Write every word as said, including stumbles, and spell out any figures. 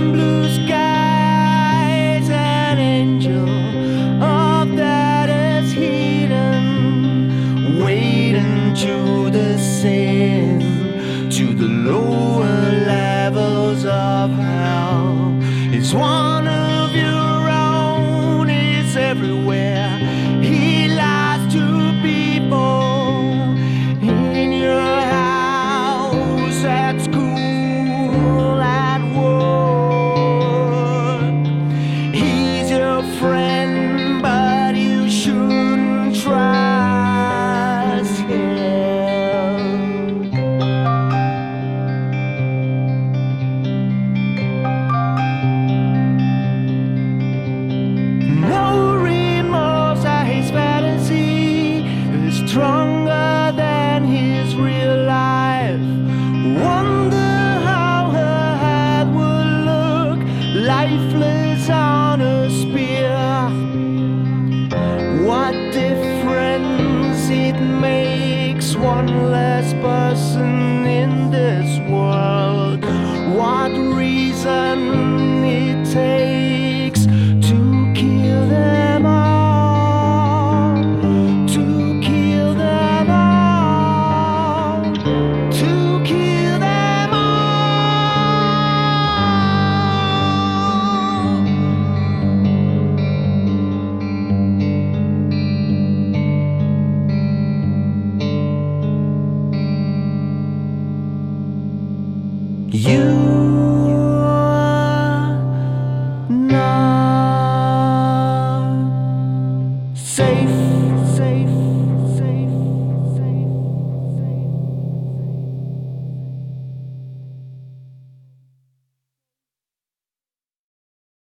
and blue skies, an angel of that is hidden, waiting to descend to the lower levels of hell. It's one of your own, it's everywhere. He lies to people in your house, at school, at work. He's your friend, but you shouldn't trust him. No remorse at his fantasy is stronger than his real life. Wonder how her head would look, lifeless on a spear. What difference it makes, one less person in this world. What reason it takes to kill them all, to kill them all, to kill them all. You